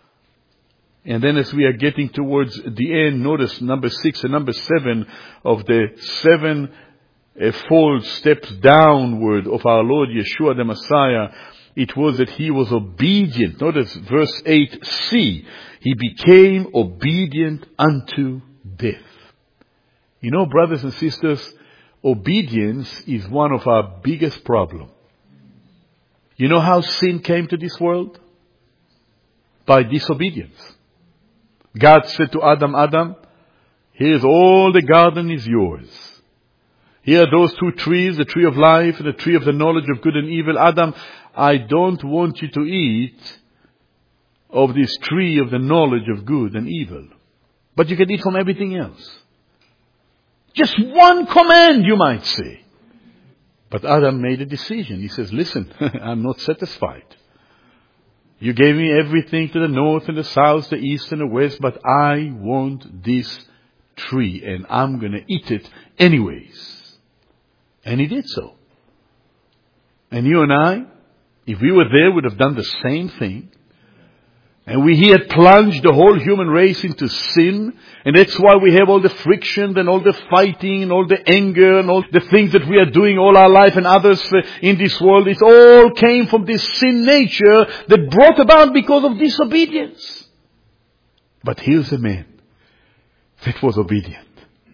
And then as we are getting towards the end, notice number six and number seven of the seven uh, fold steps downward of our Lord Yeshua the Messiah. It was that he was obedient. Notice verse eight c. He became obedient unto death. You know, brothers and sisters, obedience is one of our biggest problems. You know how sin came to this world? By disobedience. God said to Adam, Adam, here's all the garden is yours. Here are those two trees, the tree of life and the tree of the knowledge of good and evil. Adam, I don't want you to eat of this tree of the knowledge of good and evil. But you can eat from everything else. Just one command, you might say. But Adam made a decision. He says, listen, I'm not satisfied. You gave me everything to the north and the south, the east and the west, but I want this tree and I'm going to eat it anyways. And he did so. And you and I, if we were there, would have done the same thing. And we he had plunged the whole human race into sin. And that's why we have all the friction and all the fighting and all the anger and all the things that we are doing all our life and others uh, in this world. It all came from this sin nature that brought about because of disobedience. But here's a man that was obedient.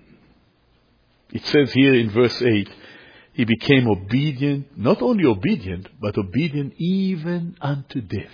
It says here in verse eight, he became obedient, not only obedient, but obedient even unto death.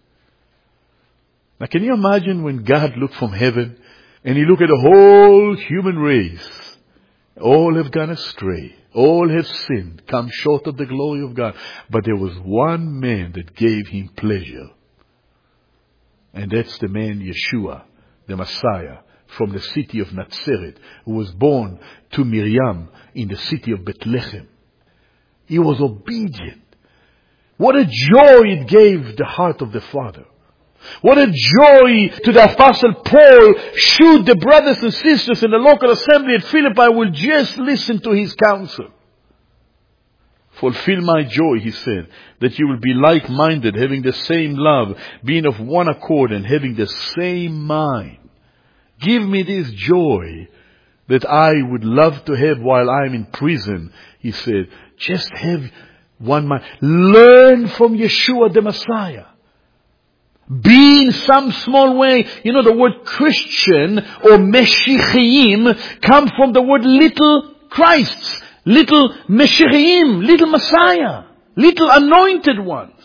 Now can you imagine when God looked from heaven and he looked at the whole human race All have gone astray. All have sinned, come short of the glory of God. But there was one man that gave him pleasure. And that's the man Yeshua, the Messiah, from the city of Nazareth, who was born to Miriam in the city of Bethlehem. He was obedient. What a joy it gave the heart of the Father. What a joy to the Apostle Paul should the brothers and sisters in the local assembly at Philippi will just listen to his counsel. Fulfill my joy, he said, that you will be like-minded, having the same love, being of one accord and having the same mind. Give me this joy that I would love to have while I'm in prison, he said. Just have one mind. Learn from Yeshua the Messiah. Be in some small way. You know, the word Christian or Meshichim come from the word little Christs. Little Meshichim, little Messiah. Little anointed ones.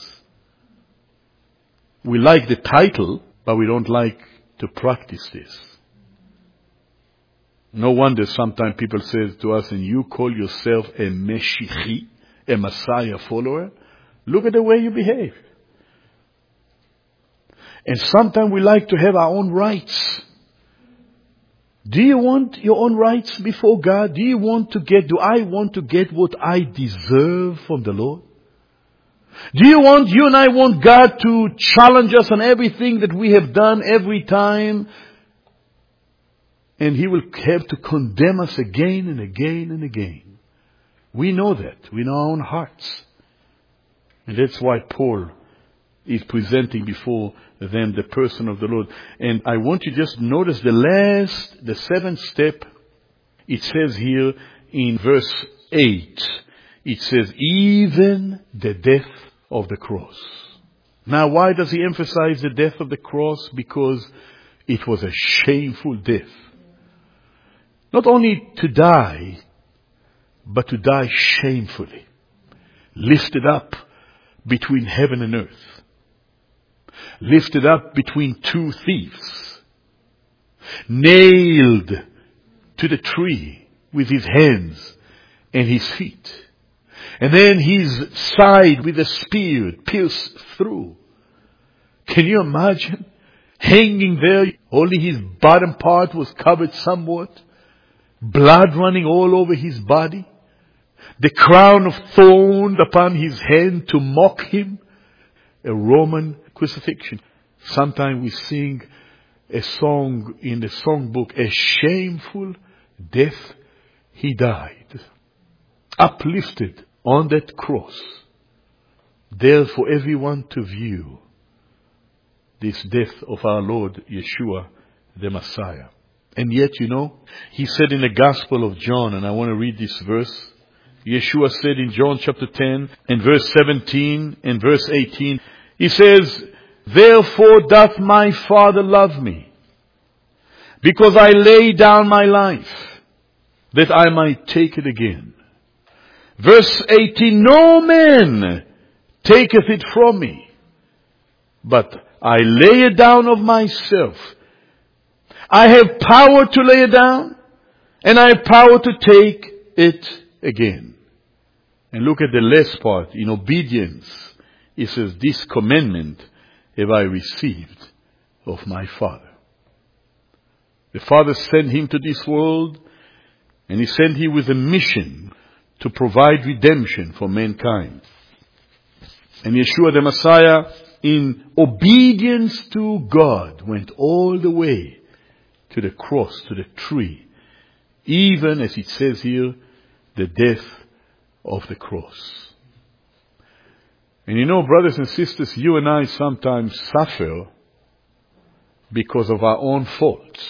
We like the title, but we don't like to practice this. No wonder sometimes people say to us, and you call yourself a Meshichi, a Messiah follower? Look at the way you behave. And sometimes we like to have our own rights. Do you want your own rights before God? Do you want to get, do I want to get what I deserve from the Lord? Do you want, you and I want God to challenge us on everything that we have done every time? And He will have to condemn us again and again and again. We know that. We know our own hearts. And that's why Paul is presenting before them the person of the Lord. And I want you to just notice the last, the seventh step. It says here in verse eight, it says, even the death of the cross. Now, why does he emphasize the death of the cross? Because it was a shameful death. Not only to die, but to die shamefully. Lifted up between heaven and earth. Lifted up between two thieves. Nailed to the tree with his hands and his feet. And then his side with a spear pierced through. Can you imagine? Hanging there, only his bottom part was covered somewhat. Blood running all over his body. The crown of thorns upon his head to mock him. A Roman crucifixion. Sometimes we sing a song in the songbook, a shameful death he died. Uplifted on that cross. There for everyone to view this death of our Lord Yeshua the Messiah. And yet, you know, he said in the Gospel of John, and I want to read this verse. Yeshua said in John chapter ten and verse seventeen and verse eighteen, he says, therefore doth my Father love me, because I lay down my life, that I might take it again. Verse eighteen, no man taketh it from me, but I lay it down of myself. I have power to lay it down, and I have power to take it again. And look at the last part. In obedience, it says, this commandment have I received of my Father. The Father sent him to this world, and he sent him with a mission to provide redemption for mankind. And Yeshua the Messiah, in obedience to God, went all the way to the cross, to the tree, even as it says here, the death of the cross. And you know, brothers and sisters, you and I sometimes suffer because of our own faults.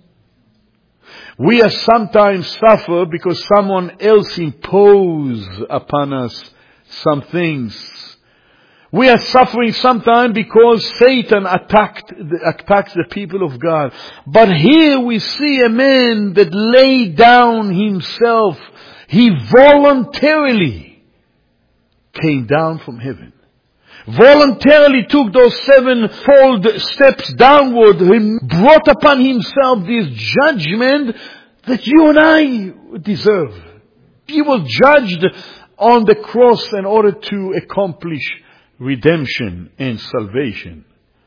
We are sometimes suffer because someone else imposed upon us some things. We are suffering sometimes because Satan attacked attacks the people of God. But here we see a man that laid down himself. He voluntarily came down from heaven. Voluntarily took those sevenfold steps downward. He brought upon himself this judgment that you and I deserve. He was judged on the cross in order to accomplish redemption and salvation.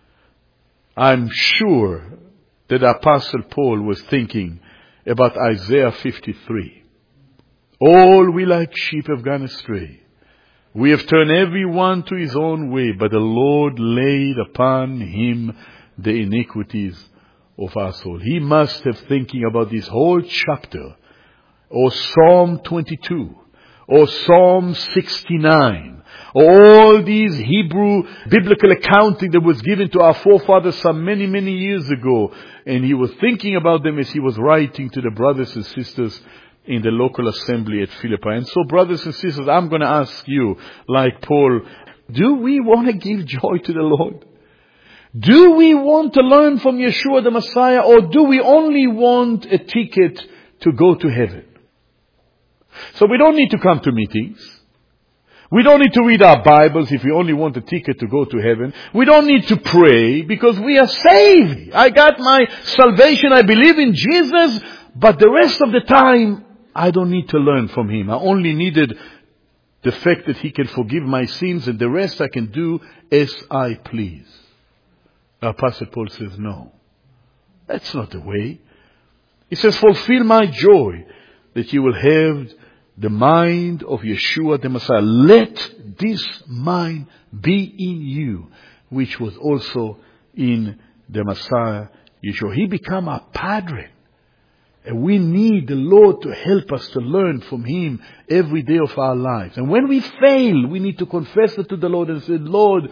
I'm sure that Apostle Paul was thinking about Isaiah fifty-three. All we like sheep have gone astray. We have turned every one to his own way, but the Lord laid upon him the iniquities of our soul. He must have thinking about this whole chapter, or Psalm twenty-two, or Psalm sixty-nine, all these Hebrew biblical accounting that was given to our forefathers some many, many years ago. And he was thinking about them as he was writing to the brothers and sisters in the local assembly at Philippi. And so, brothers and sisters, I'm going to ask you, like Paul, do we want to give joy to the Lord? Do we want to learn from Yeshua the Messiah, or do we only want a ticket to go to heaven? So we don't need to come to meetings. We don't need to read our Bibles if we only want a ticket to go to heaven. We don't need to pray because we are saved. I got my salvation. I believe in Jesus. But the rest of the time, I don't need to learn from Him. I only needed the fact that He can forgive my sins, and the rest I can do as I please. Apostle Paul says, no. That's not the way. He says, fulfill my joy that you will have the mind of Yeshua the Messiah. Let this mind be in you, which was also in the Messiah Yeshua. He became our Padre. And we need the Lord to help us to learn from Him every day of our lives. And when we fail, we need to confess it to the Lord and say, Lord,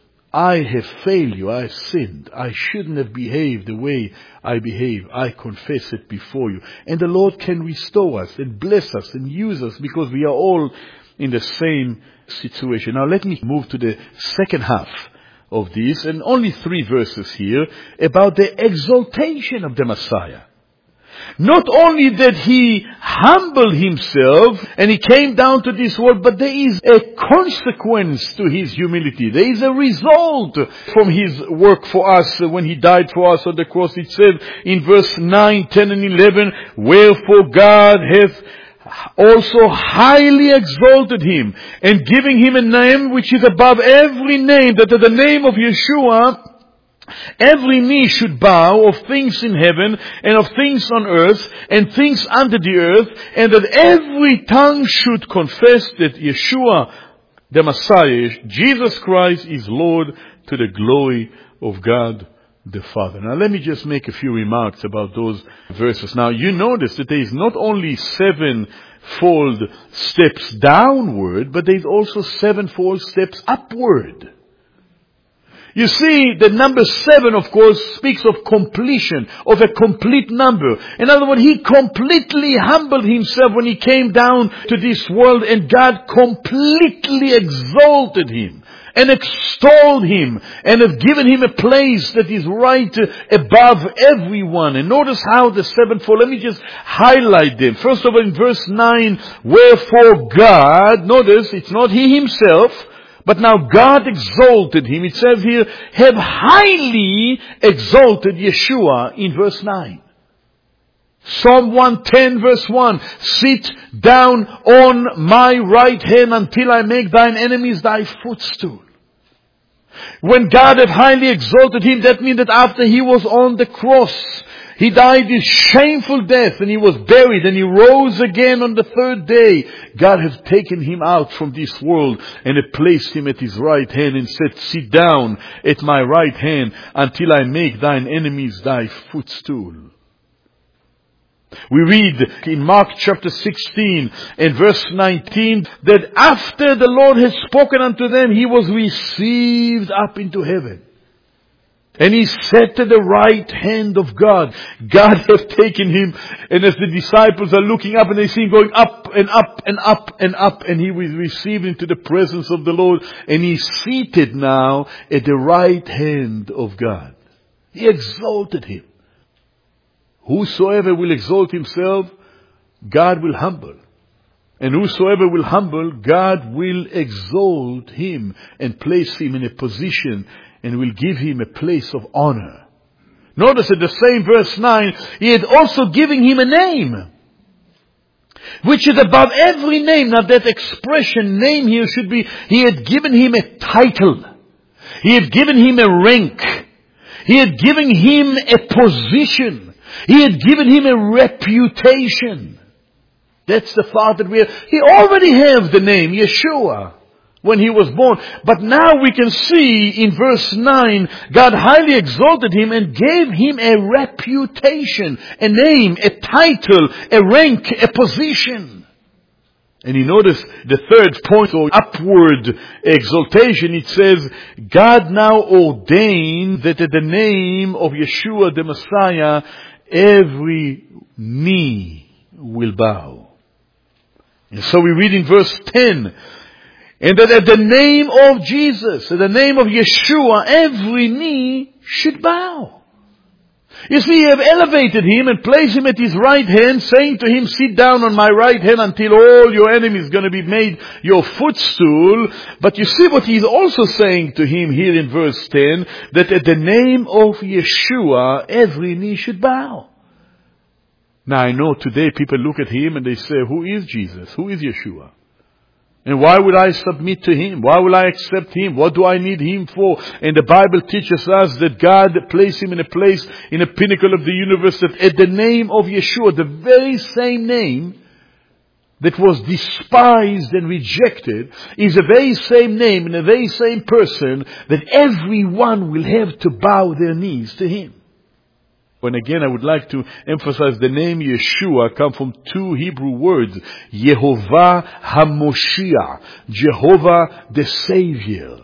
I have failed you. I have sinned. I shouldn't have behaved the way I behave. I confess it before you. And the Lord can restore us and bless us and use us because we are all in the same situation. Now let me move to the second half of this, and only three verses here, about the exaltation of the Messiah. Not only that He humbled Himself and He came down to this world, but there is a consequence to His humility. There is a result from His work for us when He died for us on the cross. It said in verse nine, ten and eleven, wherefore God hath also highly exalted Him and giving Him a name which is above every name, that at the name of Yeshua every knee should bow, of things in heaven and of things on earth and things under the earth, and that every tongue should confess that Yeshua the Messiah, Jesus Christ, is Lord, to the glory of God the Father. Now let me just make a few remarks about those verses. Now you notice that there is not only sevenfold steps downward, but there is also sevenfold steps upward. You see, the number seven, of course, speaks of completion, of a complete number. In other words, He completely humbled Himself when He came down to this world, and God completely exalted Him and extolled Him and have given Him a place that is right above everyone. And notice how the sevenfold, let me just highlight them. First of all, in verse nine, wherefore God, notice it's not He Himself, but now God exalted Him. It says here, have highly exalted Yeshua in verse nine. Psalm one ten verse one, sit down on my right hand until I make thine enemies thy footstool. When God had highly exalted Him, that means that after He was on the cross, He died this shameful death, and He was buried, and He rose again on the third day. God has taken Him out from this world and had placed Him at His right hand and said, sit down at my right hand until I make thine enemies thy footstool. We read in Mark chapter sixteen and verse nineteen that after the Lord had spoken unto them, He was received up into heaven. And He sat to the right hand of God. God hath taken Him. And as the disciples are looking up and they see Him going up and up and up and up, and He was received into the presence of the Lord. And He's seated now at the right hand of God. He exalted Him. Whosoever will exalt himself, God will humble. And whosoever will humble, God will exalt him and place him in a position and will give him a place of honor. Notice at the same verse nine, he had also given him a name, which is above every name. Now that expression, name here should be, he had given him a title. He had given him a rank. He had given him a position. He had given him a reputation. That's the thought that we have. He already has the name, Yeshua, when he was born. But now we can see in verse nine, God highly exalted him and gave him a reputation, a name, a title, a rank, a position. And you notice the third point, or upward exaltation, it says, God now ordained that at the name of Yeshua the Messiah, every knee will bow. And so we read in verse ten, and that at the name of Jesus, at the name of Yeshua, every knee should bow. You see, you have elevated him and placed him at his right hand, saying to him, sit down on my right hand until all your enemies are going to be made your footstool. But you see what he's also saying to him here in verse ten, that at the name of Yeshua, every knee should bow. Now I know today people look at him and they say, who is Jesus? Who is Yeshua? And why would I submit to him? Why will I accept him? What do I need him for? And the Bible teaches us that God placed him in a place, in a pinnacle of the universe, that at the name of Yeshua, the very same name that was despised and rejected, is the very same name and the very same person that everyone will have to bow their knees to him. And again, I would like to emphasize the name Yeshua comes from two Hebrew words. Yehovah HaMoshiach. Jehovah the Savior.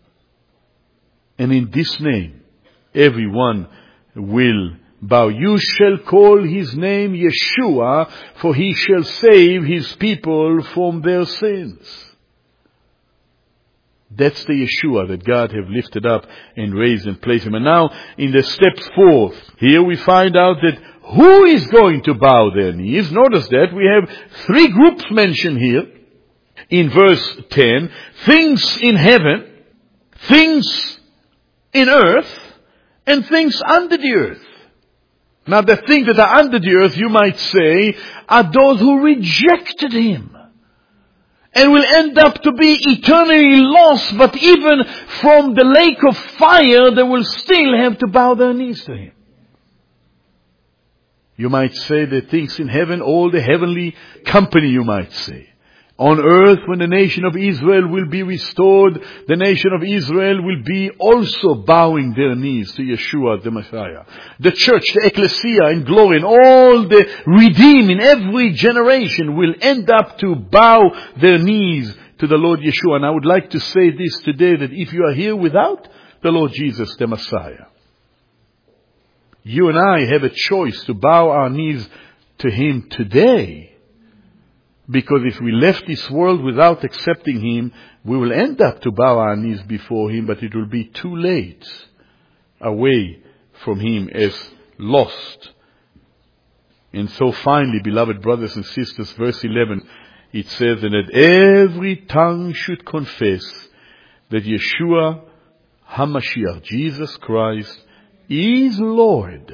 And in this name, everyone will bow. You shall call his name Yeshua, for he shall save his people from their sins. That's the Yeshua that God have lifted up and raised and placed him. And now, in the step fourth, here we find out that who is going to bow their knees. Notice that we have three groups mentioned here in verse ten. Things in heaven, things in earth, and things under the earth. Now the things that are under the earth, you might say, are those who rejected him, and will end up to be eternally lost, but even from the lake of fire, they will still have to bow their knees to him. You might say that things in heaven, all the heavenly company, you might say. On earth, when the nation of Israel will be restored, the nation of Israel will be also bowing their knees to Yeshua the Messiah. The church, the ecclesia in glory, and all the redeemed in every generation will end up to bow their knees to the Lord Yeshua. And I would like to say this today, that if you are here without the Lord Jesus the Messiah, you and I have a choice to bow our knees to him today. Because if we left this world without accepting him, we will end up to bow our knees before him, but it will be too late, away from him as lost. And so finally, beloved brothers and sisters, verse eleven, it says that every tongue should confess that Yeshua HaMashiach, Jesus Christ, is Lord,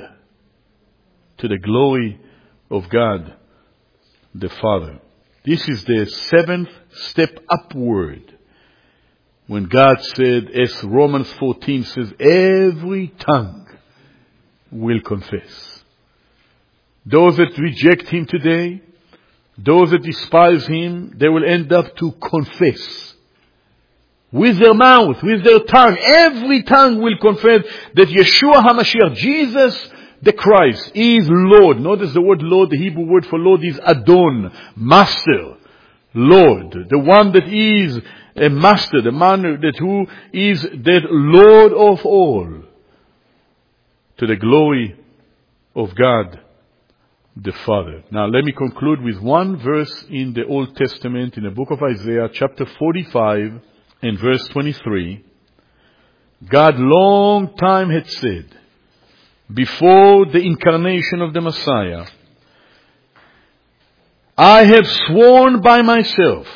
to the glory of God the Father. This is the seventh step upward. When God said, as Romans fourteen says, every tongue will confess. Those that reject him today, those that despise him, they will end up to confess. With their mouth, with their tongue, every tongue will confess that Yeshua HaMashiach, Jesus the Christ, is Lord. Notice the word Lord, the Hebrew word for Lord is Adon, Master, Lord. The one that is a master, the man that who is the Lord of all, to the glory of God the Father. Now let me conclude with one verse in the Old Testament, in the book of Isaiah, chapter forty-five and verse twenty-three. God long time had said, before the incarnation of the Messiah, I have sworn by myself,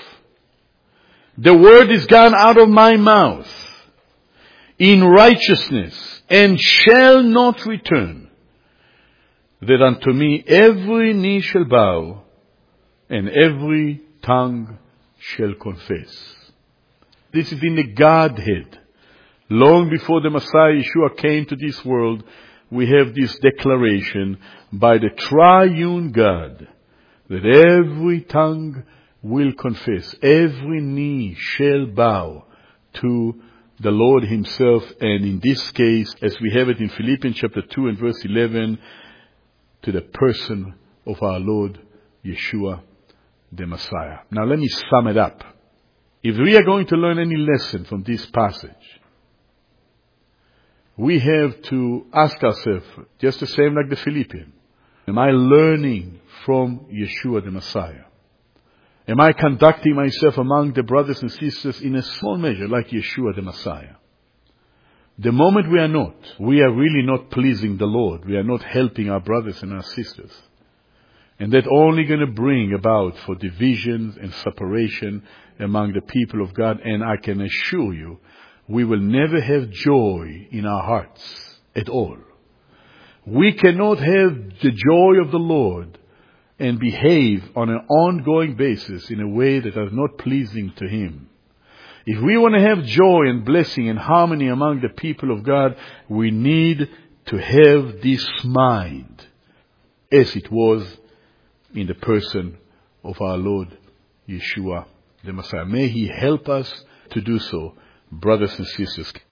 the word is gone out of my mouth, in righteousness, and shall not return, that unto me every knee shall bow, and every tongue shall confess. This is in the Godhead. Long before the Messiah Yeshua came to this world, we have this declaration by the triune God that every tongue will confess, every knee shall bow to the Lord himself, and in this case, as we have it in Philippians chapter two and verse eleven, to the person of our Lord Yeshua the Messiah. Now let me sum it up. If we are going to learn any lesson from this passage, we have to ask ourselves, just the same like the Philippians, am I learning from Yeshua the Messiah? Am I conducting myself among the brothers and sisters in a small measure like Yeshua the Messiah? The moment we are not, we are really not pleasing the Lord. We are not helping our brothers and our sisters. And that's only going to bring about for divisions and separation among the people of God. And I can assure you, we will never have joy in our hearts at all. We cannot have the joy of the Lord and behave on an ongoing basis in a way that is not pleasing to Him. If we want to have joy and blessing and harmony among the people of God, we need to have this mind as it was in the person of our Lord Yeshua the Messiah. May He help us to do so, brothers and sisters.